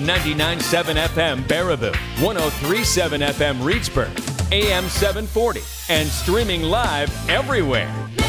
99.7 FM Baraboo, 103.7 FM Reedsburg, AM 740, and streaming live everywhere.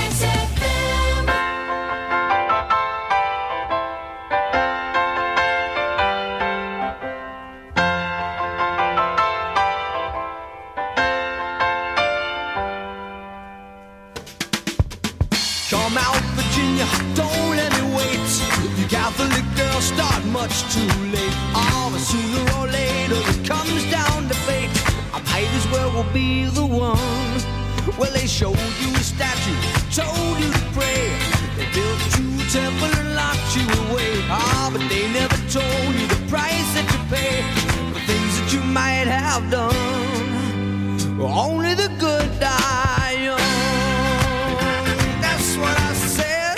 Come out, Virginia, don't let me wait. You Catholic girls start much too late. Oh, but sooner or later it comes down to fate. I might as well be the one. Well, they showed you a statue, told you to pray. They built you a temple and locked you away. Oh, but they never told you the price that you pay for things that you might have done. Only the good die young. That's what I said.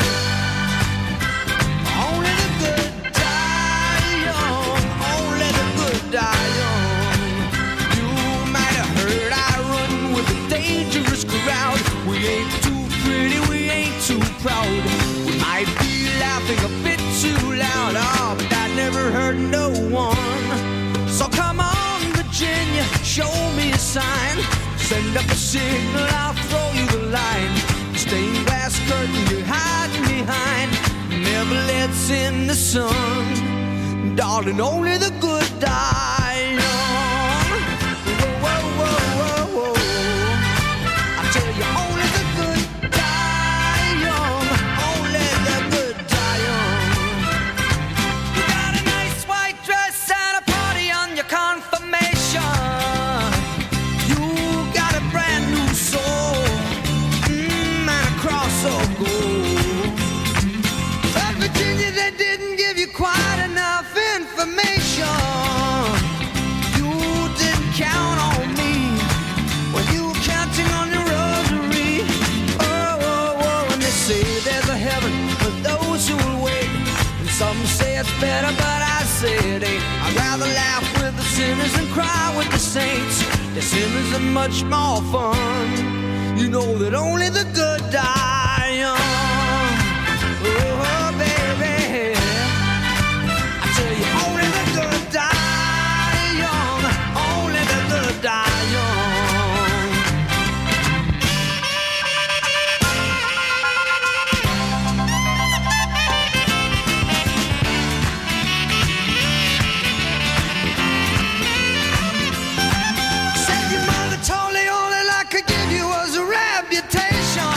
Only the good die young. Only the good die young. You might have heard I run with a dangerous crowd. We ain't too pretty, we ain't too proud. We might be laughing a bit too loud. Oh, but that never hurt no one. So come on, Virginia, show me a sign. Send up a signal, I'll throw you the line. Stained glass curtain you're hiding behind never lets in the sun. Darling, only the good die young. Whoa, whoa, whoa, whoa, whoa. I tell you, only the good die young. Only the good die young. You got a nice white dress and a party on your confirmation. You got a brand new soul. Of gold. But Virginia, they didn't give you quite enough information. You didn't count on me when you were counting on your rosary. Oh, oh, oh, and they say there's a heaven for those who will wait. And some say it's better, but I say it ain't. I'd rather laugh with the sinners and cry with the saints. The sinners are much more fun. You know that only the good die young. Oh, baby, I tell you, only the good die young. Only the good die young. Said your mother told me all that I could give you was a reputation.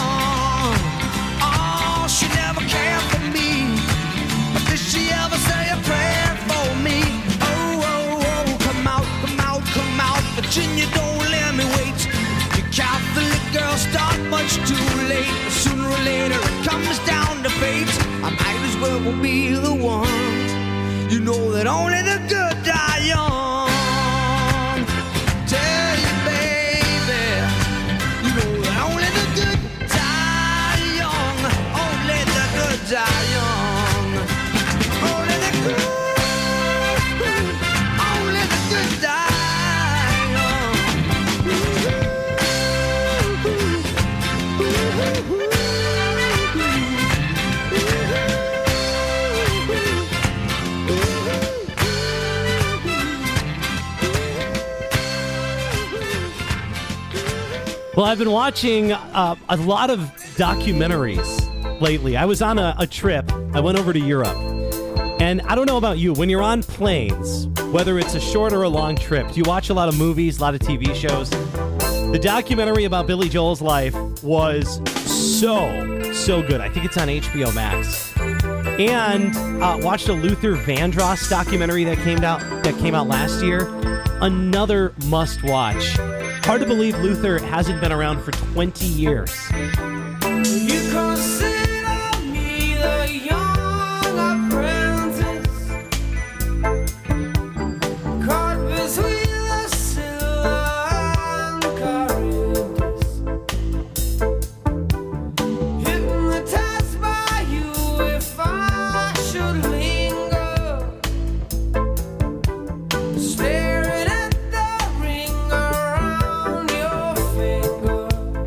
Oh, she never cared for me. But did she ever say a prayer for me? Oh, oh, oh, come out, come out, come out. Virginia, don't let me wait. You Catholic girls start much too late. Sooner or later it comes down to fate. I might as well be the one. You know that only the good die young. Tell you, baby, you know that only the good die young. Only the good die young. Only the good, only the good die young. Well, I've been watching a lot of documentaries lately. I was on a trip. I went over to Europe. And I don't know about you, when you're on planes, whether it's a short or a long trip, you watch a lot of movies, a lot of TV shows. The documentary about Billy Joel's life was so good. I think it's on HBO Max. And watched a Luther Vandross documentary that came out last year. Another must watch. Hard to believe Luther hasn't been around for 20 years. You consider me the young apprentice, caught between the silver and Charybdis, hypnotized by you if I should linger, staring at the ring around your finger.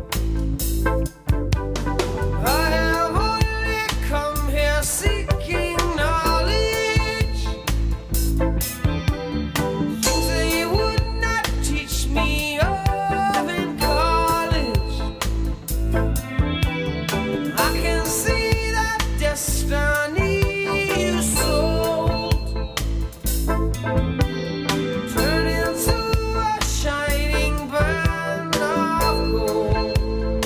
I have only come here seeking knowledge. turn into a shining band of gold.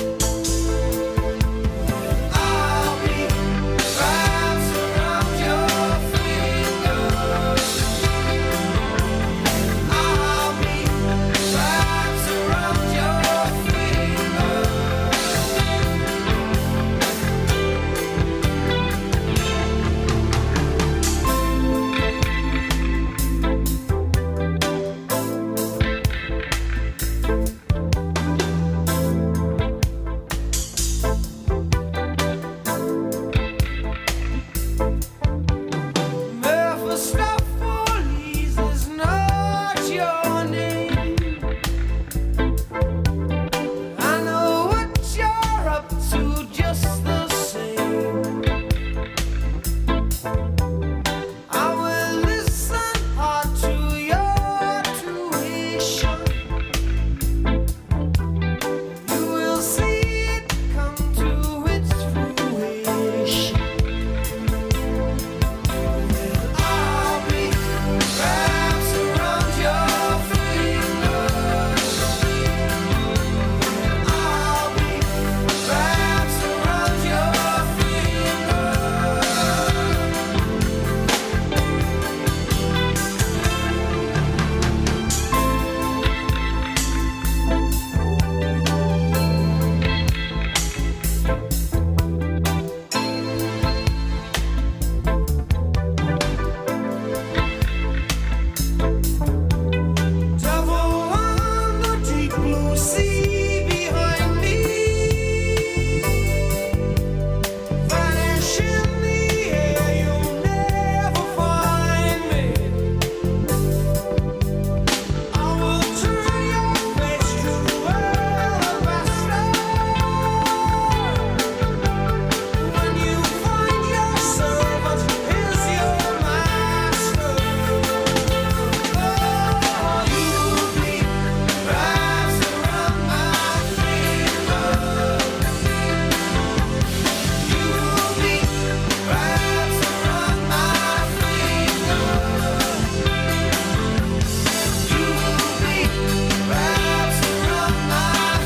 I'll be wrapped around your fingers. I'll be wrapped around your fingers. Mephistopheles is not your name. I know what you're up to just the same. I will listen hard to your tuition. You will see it come to its fruition. I'll be wrapped around your fingers. I'll be wrapped around your devil on the deep blue sea behind me. Vanish in the air, you'll never find me. I will turn your face to alabaster. When you find your servant is your master. You'll be wrapped around my finger. You'll be wrapped around my finger. You'll be wrapped around my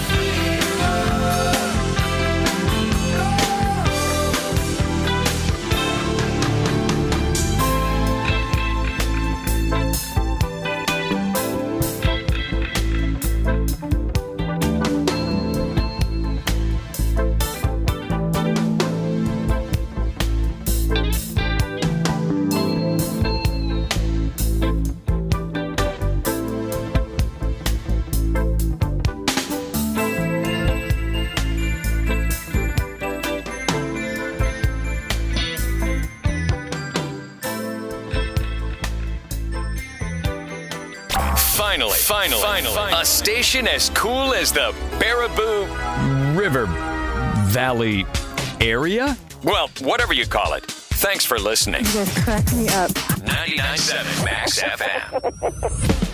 Finally, a station as cool as the Baraboo River Valley area? Well, whatever you call it. Thanks for listening. You guys crack me up. 99.7 Max FM.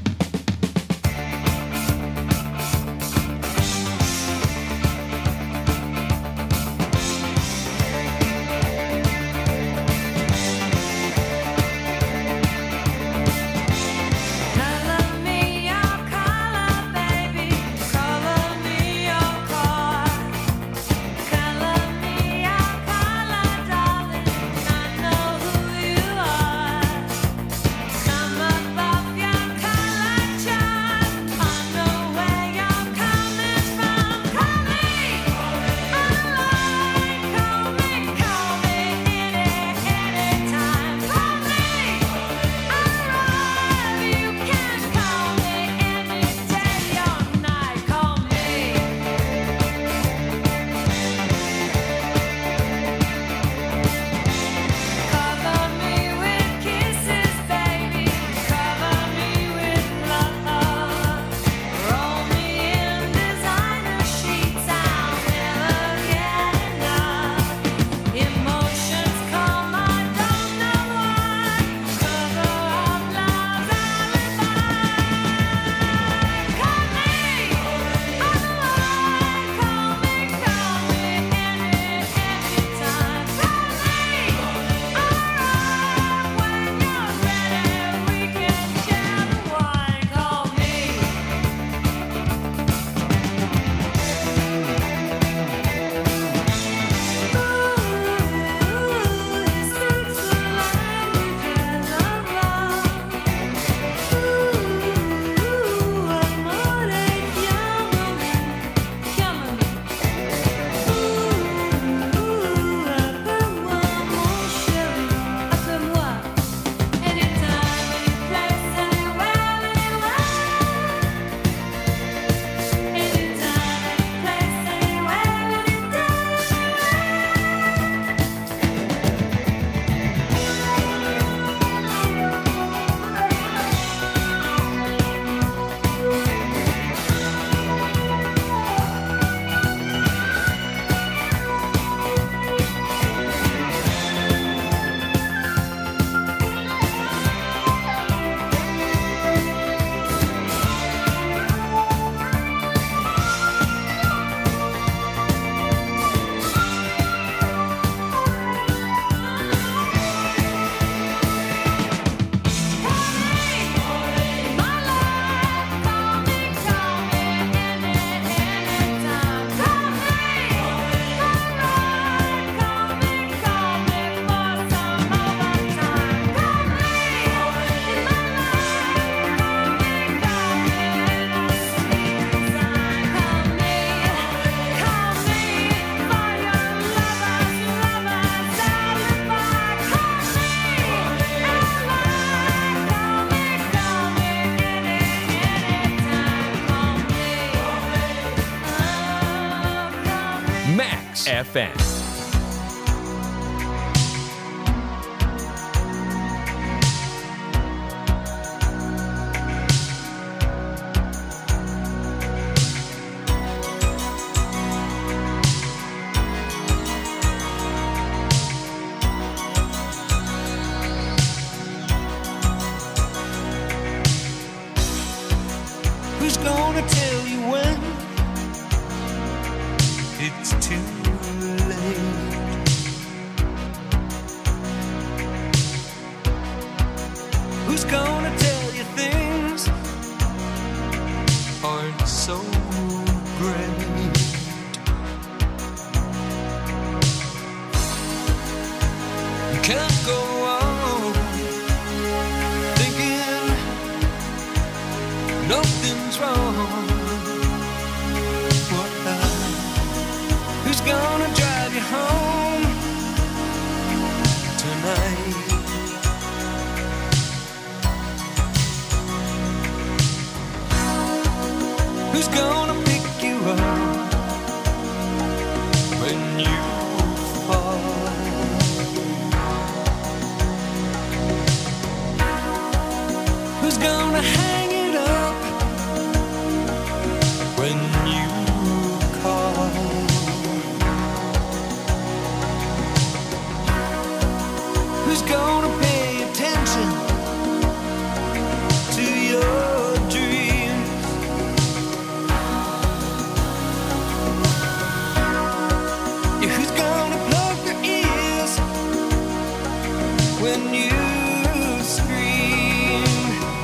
Color me your color, baby. Color me your car. Color me your color, darling. I know who you are. Come above your Kiss FM. Who's gonna tell you when it's too late? Who's gonna tell you things aren't so great? You can't go on thinking nothing's wrong. Who's gonna drive you home tonight? Who's gonna pick you up when you fall? Who's gonna hang it up when you call? Who's gonna pay attention to your dreams? Yeah, who's gonna plug their ears when you scream?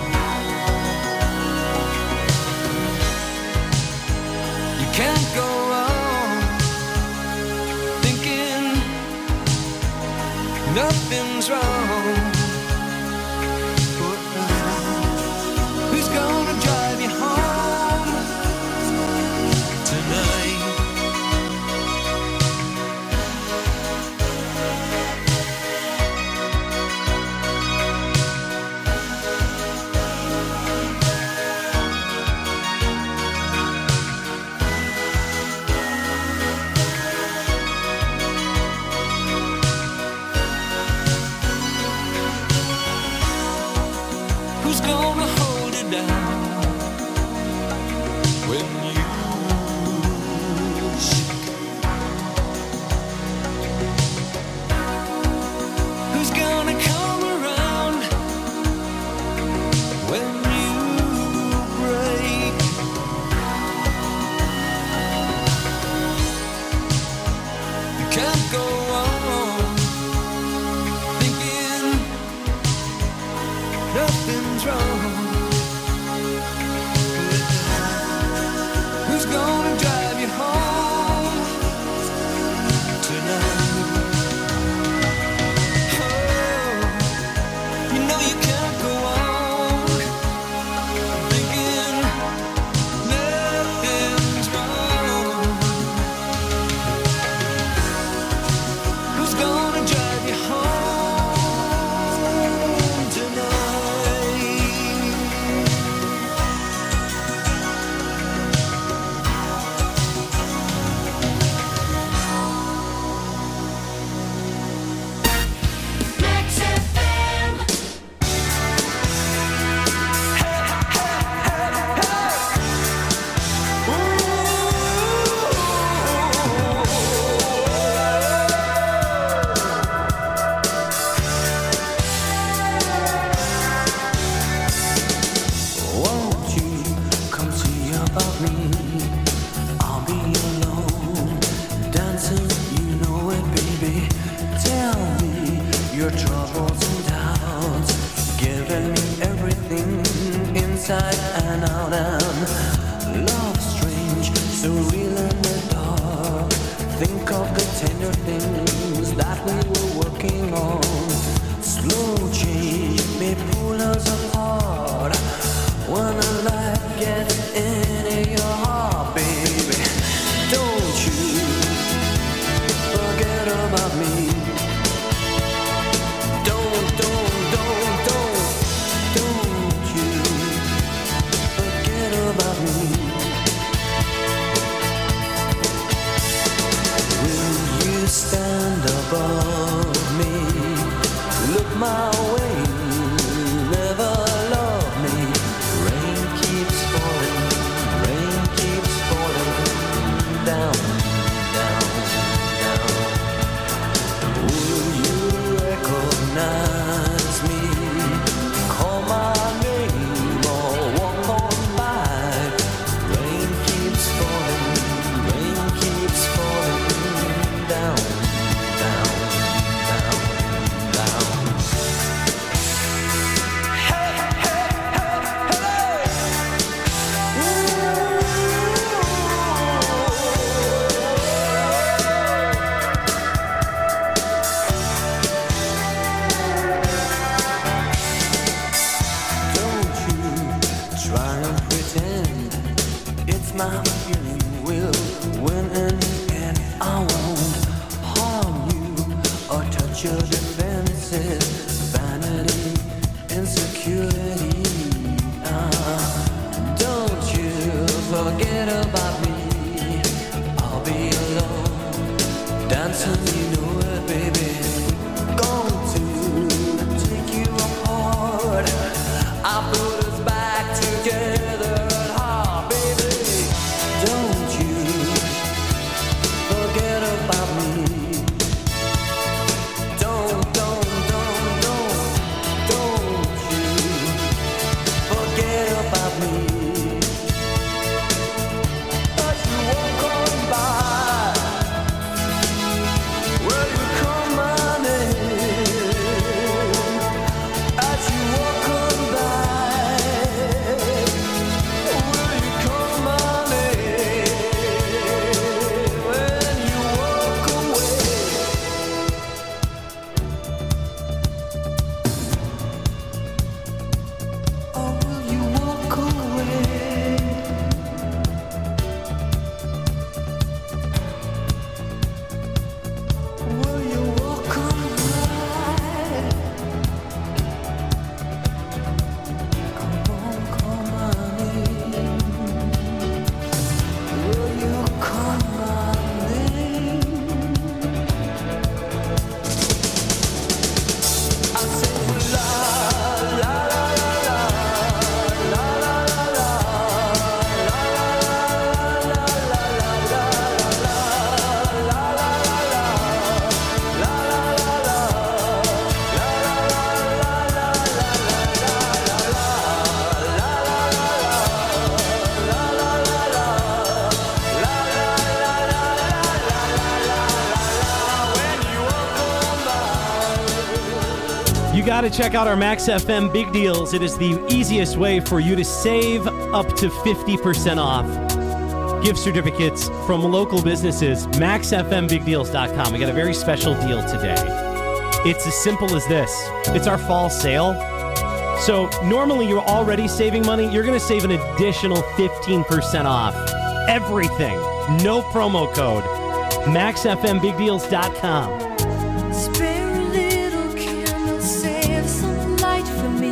You can't go on thinking nothing's wrong. Who's gonna drive you home tonight? Who's gonna hold it down when you shake? Who's gonna come around when you break? You can't go on thinking nothing's wrong. Who's gonna drive you home tonight? Oh, you know you can't go on thinking nothing's wrong. Who's gonna drive you home tonight? Max FM. Won't you come see about me? I'll be alone, dancing, you know it, baby. Tell me your troubles and doubts, giving me everything inside and out. And love strange, so real in the dark. Think of the tender things that we were working on. Slow change may pull us apart. When a light gets into your heart, baby, don't you forget about me. Don't you forget about me. We'll my feeling will win in the end. I won't harm you or touch your defenses. Vanity, insecurity. Don't you forget about me. I'll be alone, dancing, you know it, baby. Going to take you apart. I put us back together. Baby, don't you forget about me. Don't you forget about me. As you walk on by, will you call my name? As you walk on by, will you call my name? When you walk away, or will you walk away? Will you walk away? Come on, call my name. Will you call my name? I say la la la la la la la la You got to check out our Max FM Big Deals. It is the easiest way for you to save up to 50% off. Gift certificates from local businesses. MaxFMBigDeals.com. We got a very special deal today. It's as simple as this. It's our fall sale. So normally you're already saving money. You're going to save an additional 15% off everything. No promo code. MaxFMBigDeals.com. Spare a little candle, save some light for me.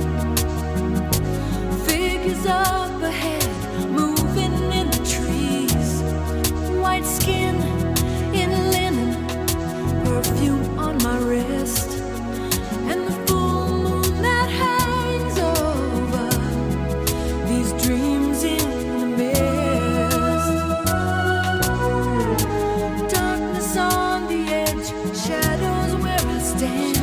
Figures up ahead, moving in the trees. White skin in linen, perfume on my wrist, and the full moon that hangs over these dreams in the mist. Darkness on the edge, shadows where I stand.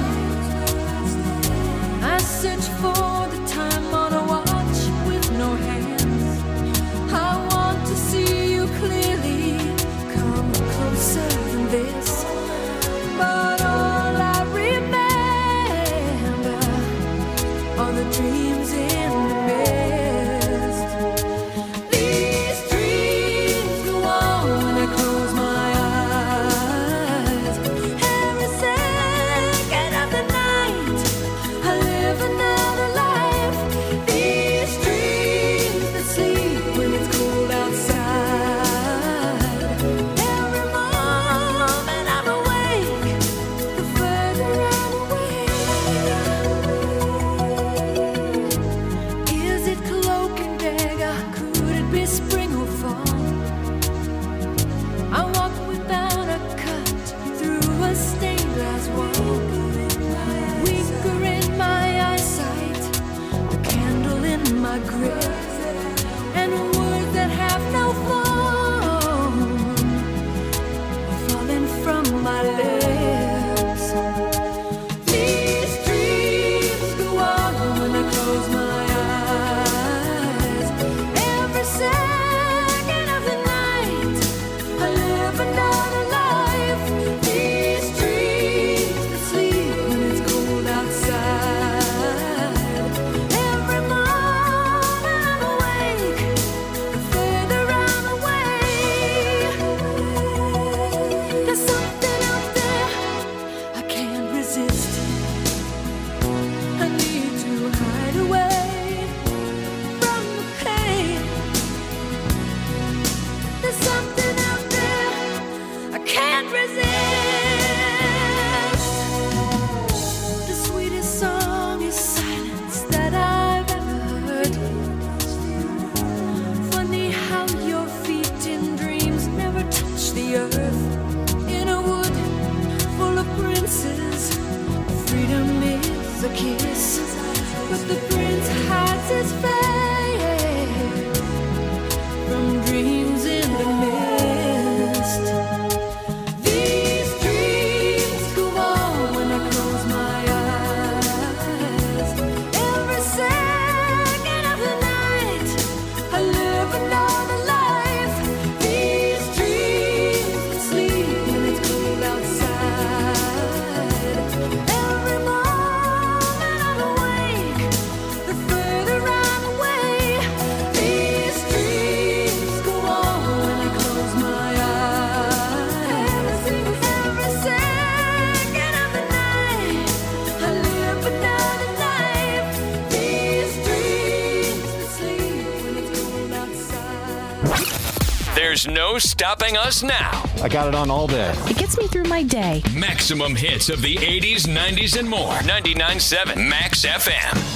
I search for the time on a watch with no hands. I want to see you clearly, come closer than this. But all I remember are the dreams in the mist. These dreams go on when I close my eyes. Every second of the night, I live another life. These dreams that sleep when it's cold outside. Every moment I'm awake, the further I'm away. Is it cloak and dagger? Could it be spring or fall? I walk without a cut through a stained glass wall. Weaker in my eyesight, the candle in my grip, and words that have no form are falling from my lips. These dreams go on when I close my eyes. Every second of the night, I live another life. These dreams that sleep when it's cold outside. Every moment I'm There's no stopping us now. I got it on all day. It gets me through my day. Maximum hits of the 80s, 90s, and more. 99.7 Max FM.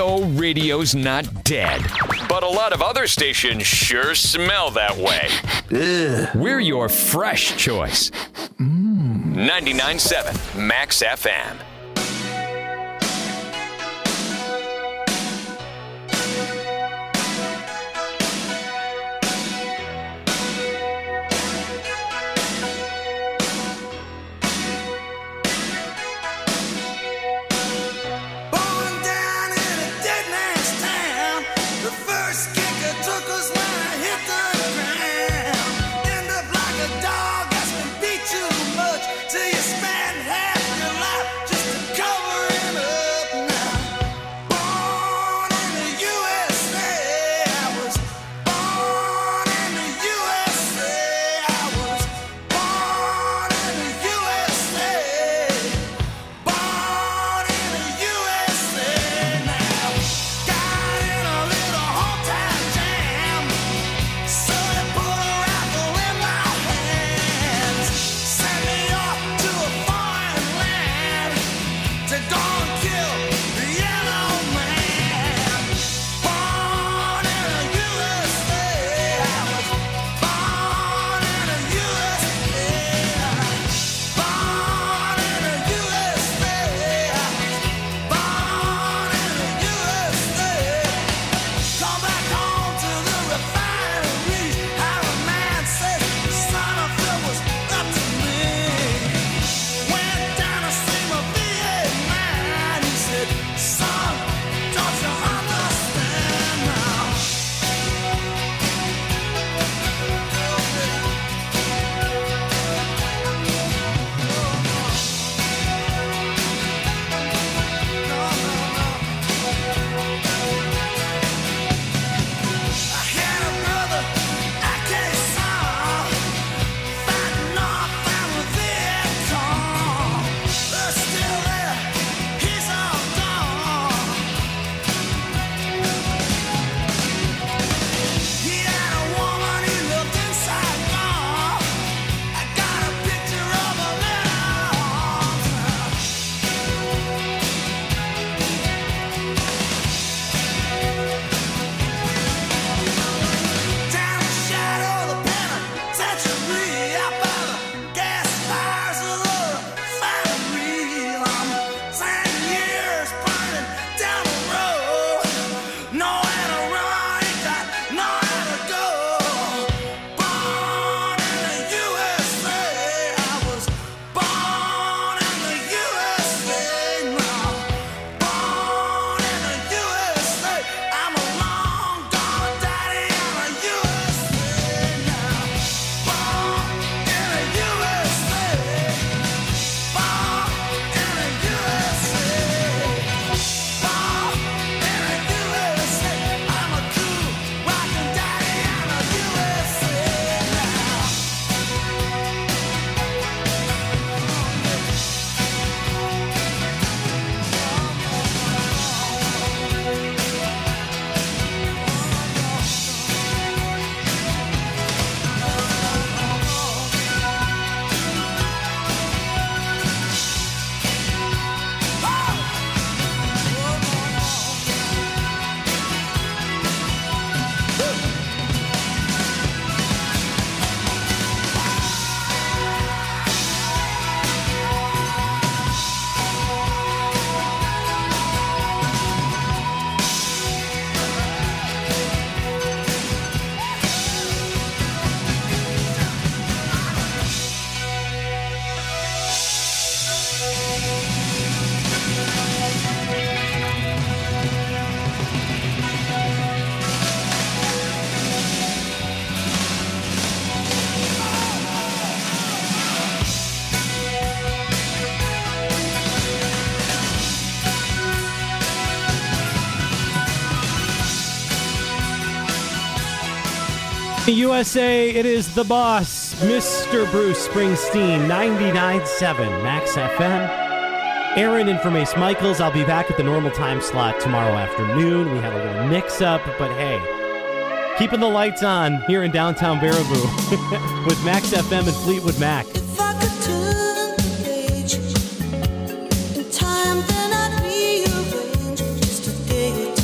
No, radio's not dead. But a lot of other stations sure smell that way. We're your fresh choice. 99.7 Max FM. USA, it is the boss, Mr. Bruce Springsteen, 99.7 Max FM. Aaron in from Ace Michaels. I'll be back at the normal time slot tomorrow afternoon. We had a little mix-up, but hey, keeping the lights on here in downtown Baraboo with Max FM and Fleetwood Mac. If I could turn the page in time, then I'd rearrange just a day or two.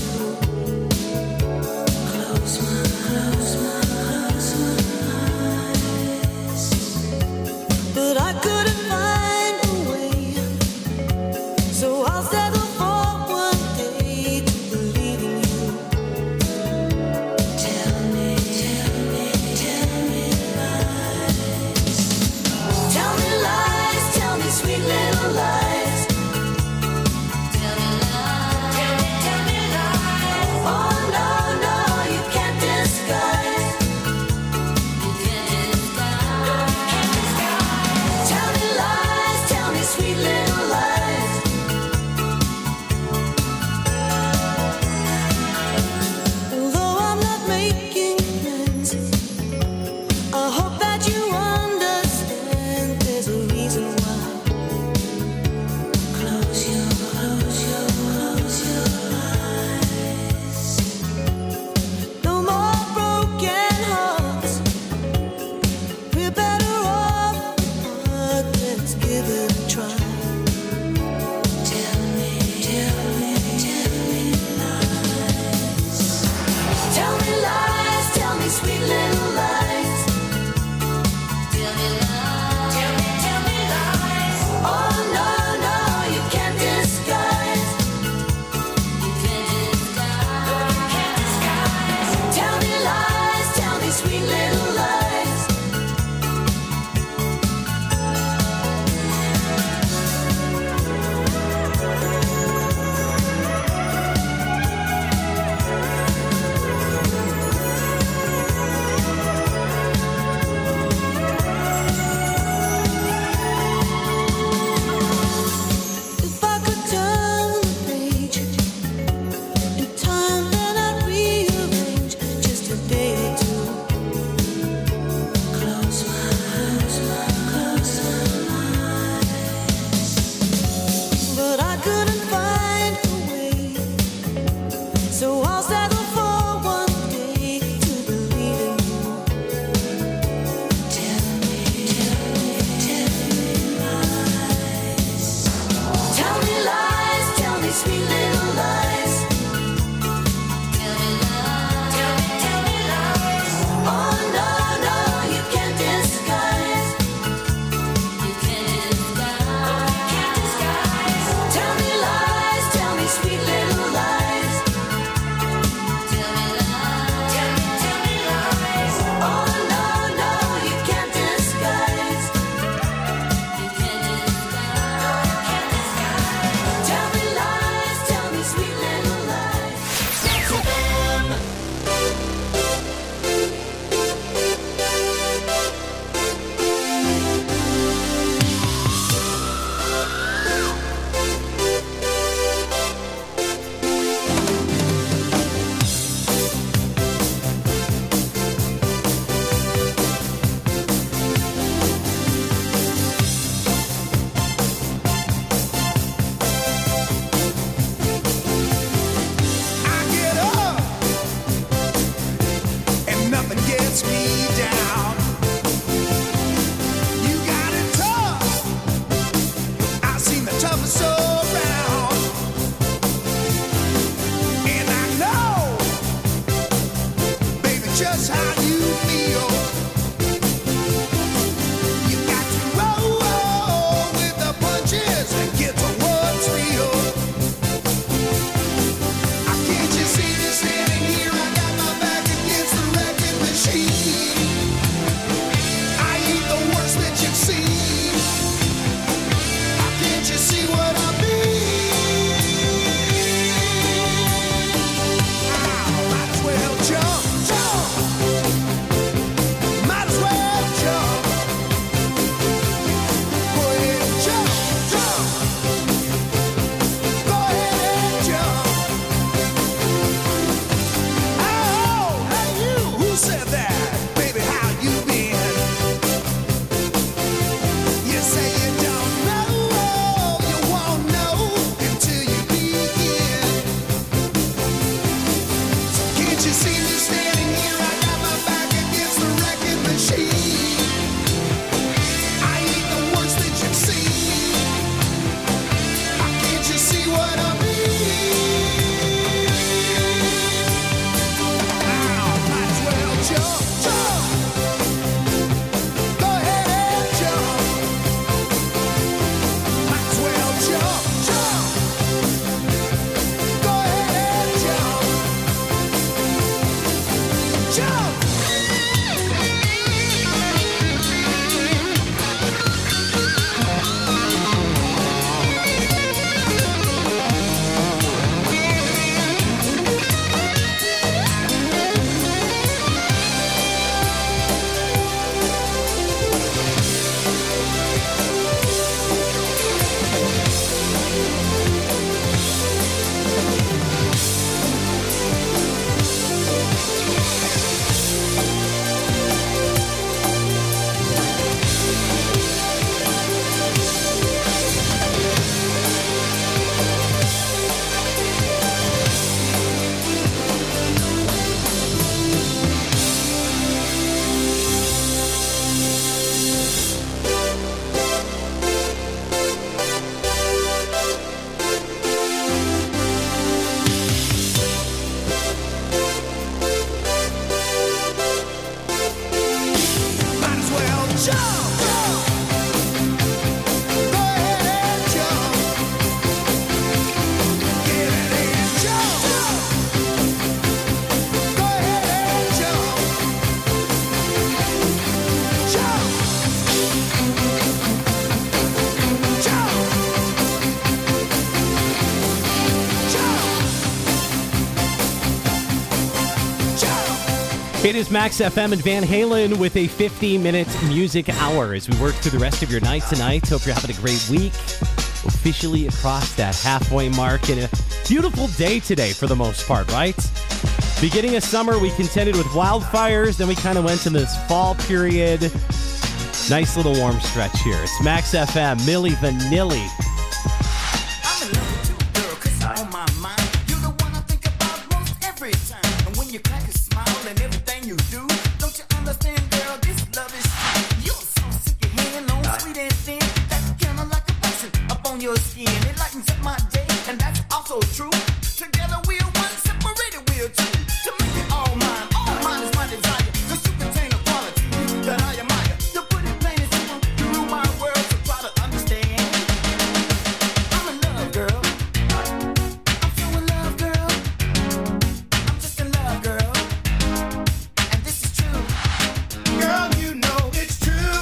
It is Max FM and Van Halen with a 50-minute music hour as we work through the rest of your night tonight. Hope you're having a great week. Officially across that halfway mark and a beautiful day today for the most part, right? Beginning of summer, we contended with wildfires. Then we kind of went to this fall period. Nice little warm stretch here. It's Max FM, Milli Vanilli. I'm in love with you, girl, 'cause you're on my mind. You're the one I think about most every time. And when you crack a smile and everything you do, don't you understand, girl, this love is true. You're so sick of hearing long, sweet and thin. That's kinda like a passion up on your skin. It lightens up my day, and that's also true. Together we're one, separated we're two. To make it all mine is my desire. 'Cause you contain a quality that I admire. To put it plain and simple, you rule my world, so try to understand. I'm in love, girl. I'm so in love, girl. I'm just in love, girl. And this is true. Girl, you know it's true.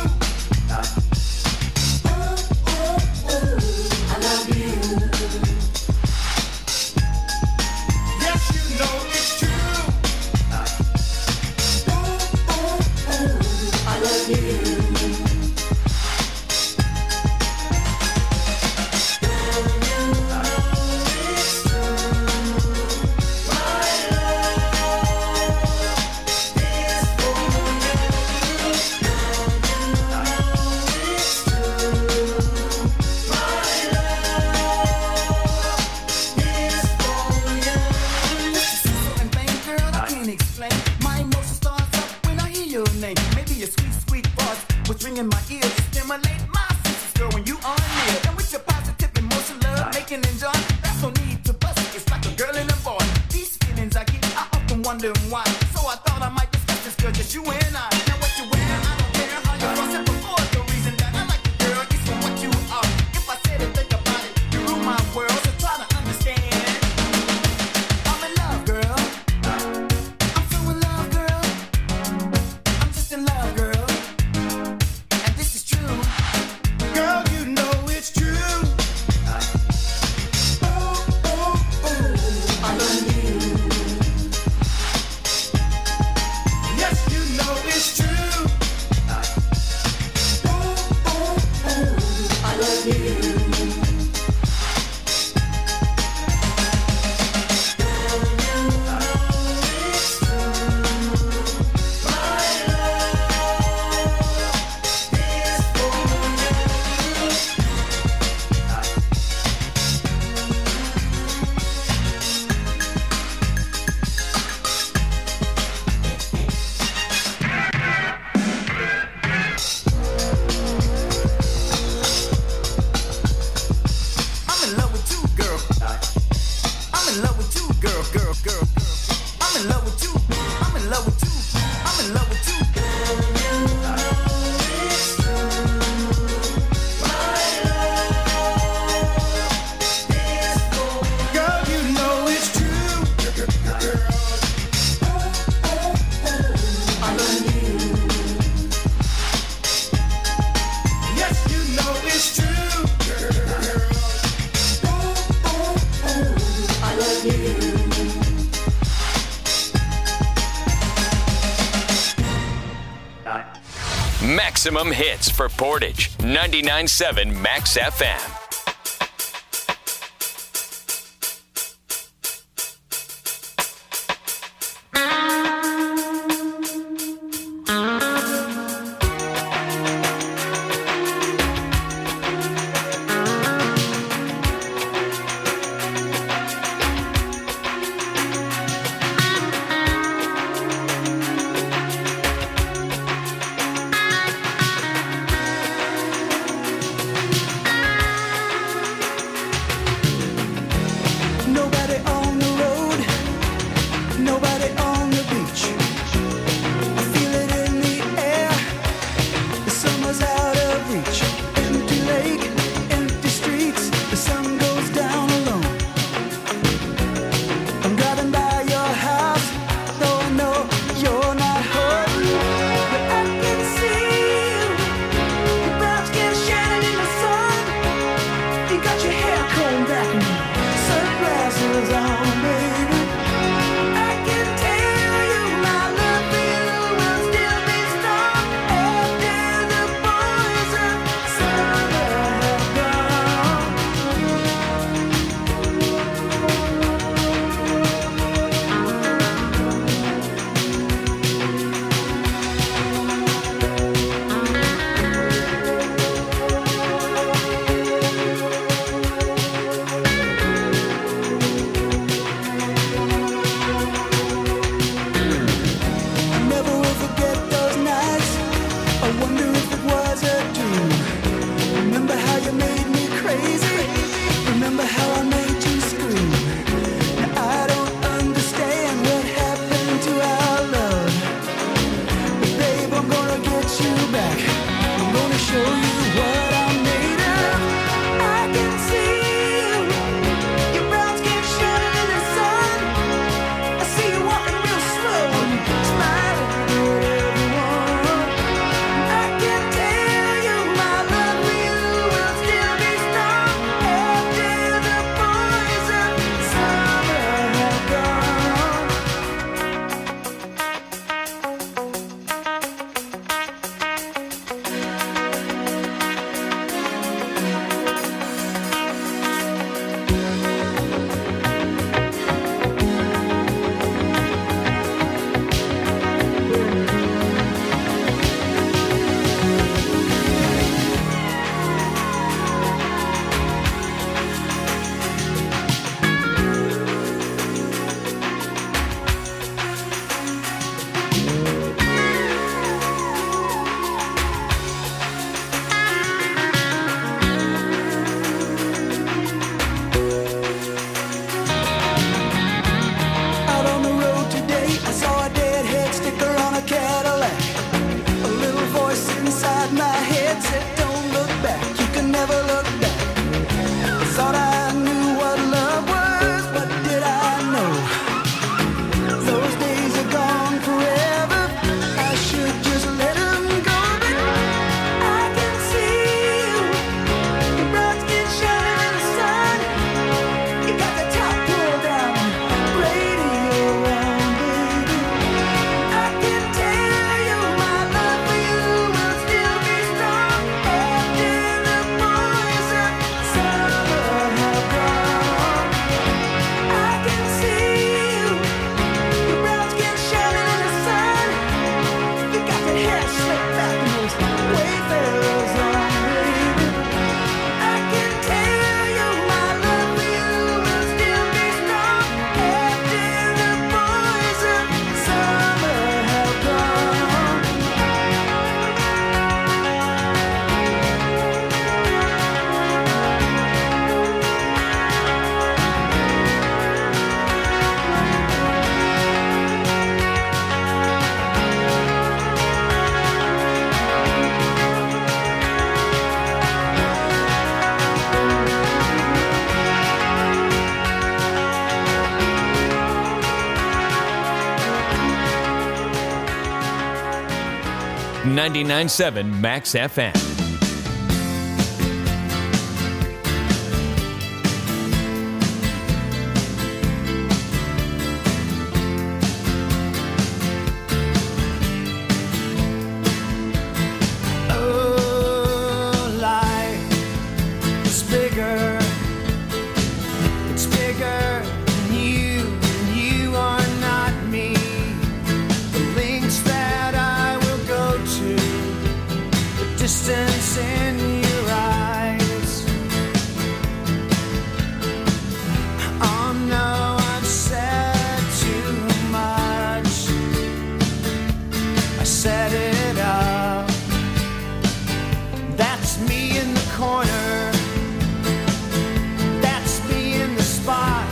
I love you. Yes, you know it's true. I love you. And bang, girl, I can't explain. My emotion starts up when I hear your name. Maybe a sweet, sweet voice was ringing my ears. Stimulate my senses, girl, when you are near. And with your positive emotion, love, making and joy, that's no need to bust it. It's like a girl and a boy. These feelings I get, I often wonder why. So I thought I might discuss this, girl, just you and I. Now what you wear, I don't care how you cross it before. The reason that I like you, girl, is for what you are. If I said it, think about it, you rule my world, so try to understand. I'm in love, girl. I'm so in love, girl. I'm just in love, girl. And this is true. Girl, you know it's true. I love you. Yes, you know it's true. I love you. I'm in love with you, girl. I'm in love with you, girl, girl, girl. I'm in love with you. I'm in love with you. I'm in love with you. Girl, you know it's true. I love you. Yes, you know it's true. I love you. Maximum hits for Portage. 99.7 Max FM. 99.7 Max FM. Oh, life is bigger. It's bigger than you are not me. The links that I will go to, the distance in your eyes. Oh no, I've said too much. I set it up. That's me in the corner. That's me in the spotlight,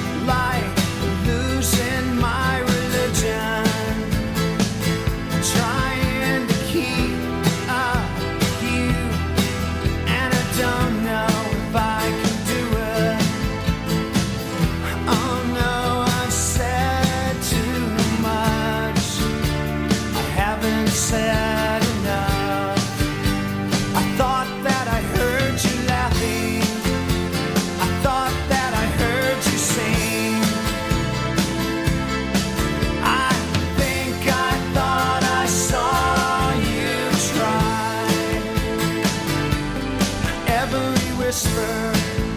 losing my religion, trying to keep up with you, and I don't know if I can do it. Oh no, I've said too much. I haven't said enough. I thought that I heard you laughing. I thought that I heard you sing. I think I thought I saw you try. Every whisper,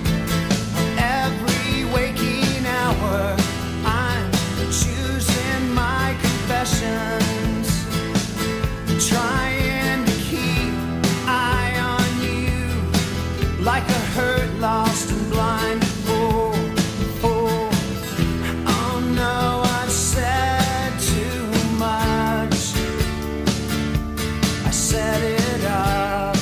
every waking hour, I'm choosing my confessions, trying to keep eye on you, like a hurt, lost and blind. Oh, oh, oh no, I've said too much. I set it up.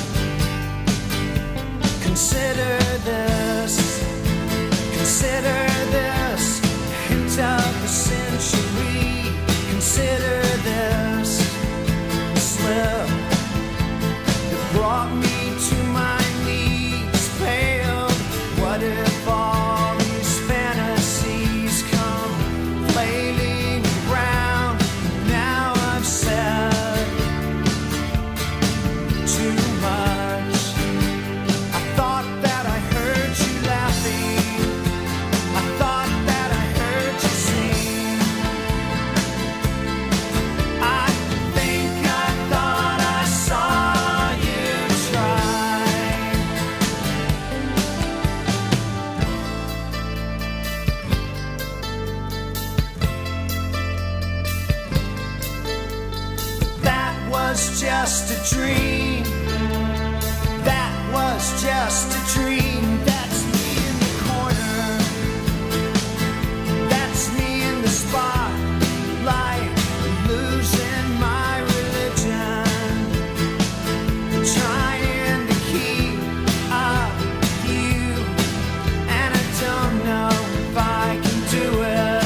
Consider this, hint of the century. Consider this slip that brought me to my knees, pale. What if all these fantasies come flailing around? Now I've said too much. I thought that I heard you laughing. I thought that I heard you sing. I think I thought I saw you try. That was just a dream. That was just a dream. That's me in the corner. That's me in the spotlight, losing my religion, trying to keep up with you, and I don't know if I can do it.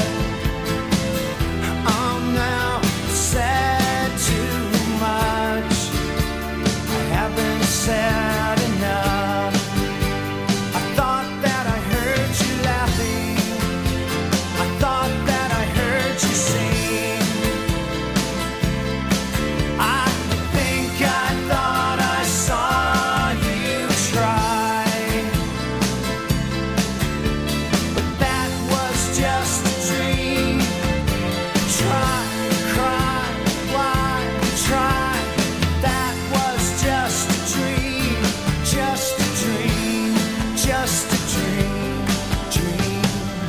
Oh no, I said too much. I haven't said enough. I thought that I heard you laughing. I thought that I heard you sing. I think I thought I saw you try. But that was just a dream. Try, cry, why try? That was just a dream, just a dream, just a dream, dream.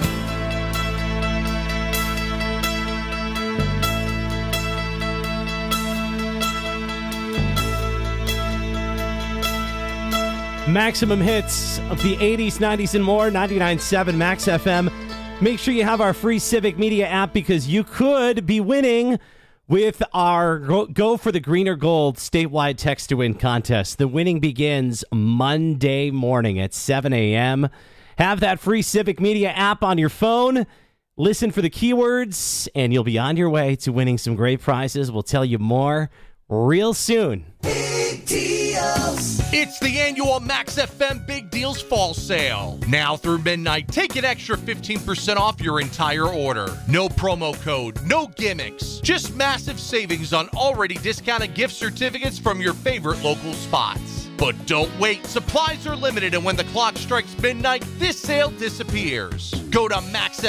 Maximum hits of the 80s, 90s, and more. 99.7 Max FM. Make sure you have our free Civic Media app because you could be winning with our Go for the Greener Gold statewide text to win contest. The winning begins Monday morning at 7 a.m. Have that free Civic Media app on your phone. Listen for the keywords, and you'll be on your way to winning some great prizes. We'll tell you more real soon. Big deals. It's the annual Max FM Big Deals Fall Sale. Now through midnight, take an extra 15% off your entire order. No promo code, no gimmicks, just massive savings on already discounted gift certificates from your favorite local spots. But don't wait, supplies are limited, and when the clock strikes midnight, this sale disappears. Go to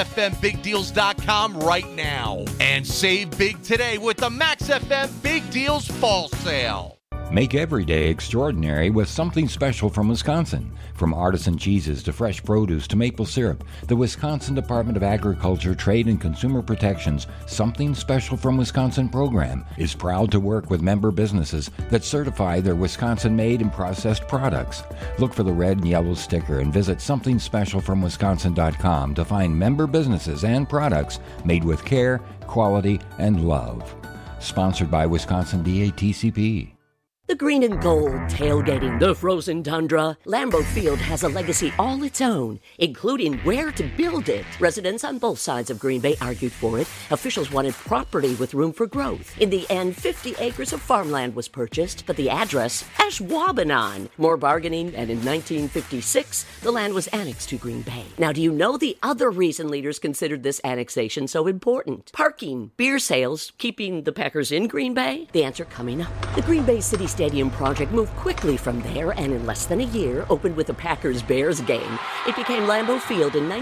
MaxFMBigDeals.com right now and save big today with the Max FM Big Deals Fall Sale. Make every day extraordinary with something special from Wisconsin. From artisan cheeses to fresh produce to maple syrup, the Wisconsin Department of Agriculture, Trade, and Consumer Protection's Something Special from Wisconsin program is proud to work with member businesses that certify their Wisconsin-made and processed products. Look for the red and yellow sticker and visit somethingspecialfromwisconsin.com to find member businesses and products made with care, quality, and love. Sponsored by Wisconsin DATCP. The green and gold tailgating the frozen tundra. Lambeau Field has a legacy all its own, including where to build it. Residents on both sides of Green Bay argued for it. Officials wanted property with room for growth. In the end, 50 acres of farmland was purchased, but the address, Ashwaubenon. More bargaining, and in 1956, the land was annexed to Green Bay. Now, do you know the other reason leaders considered this annexation so important? Parking, beer sales, keeping the Packers in Green Bay? The answer coming up. The Green Bay City Stadium project moved quickly from there and in less than a year opened with a Packers-Bears game. It became Lambeau Field in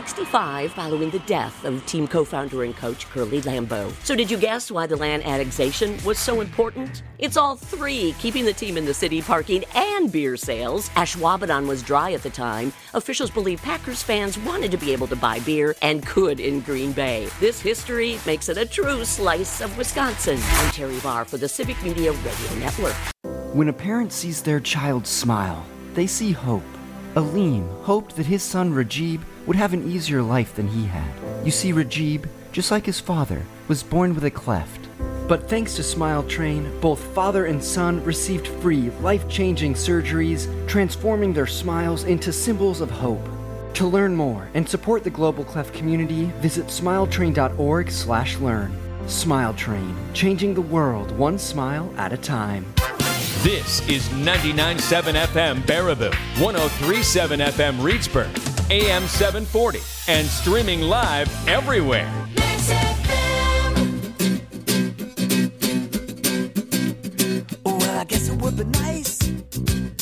1965 following the death of team co-founder and coach Curly Lambeau. So did you guess why the land annexation was so important? It's all three, keeping the team in the city, parking, and beer sales. Ashwaubenon was dry at the time. Officials believe Packers fans wanted to be able to buy beer and could in Green Bay. This history makes it a true slice of Wisconsin. I'm Terry Barr for the Civic Media Radio Network. When a parent sees their child smile, they see hope. Aleem hoped that his son Rajib would have an easier life than he had. You see, Rajib, just like his father, was born with a cleft. But thanks to Smile Train, both father and son received free, life-changing surgeries, transforming their smiles into symbols of hope. To learn more and support the Global Cleft community, visit smiletrain.org/learn. Smile Train, changing the world one smile at a time. This is 99.7 FM Baraboo, 103.7 FM Reedsburg, AM 740, and streaming live everywhere. Well, I guess it would be nice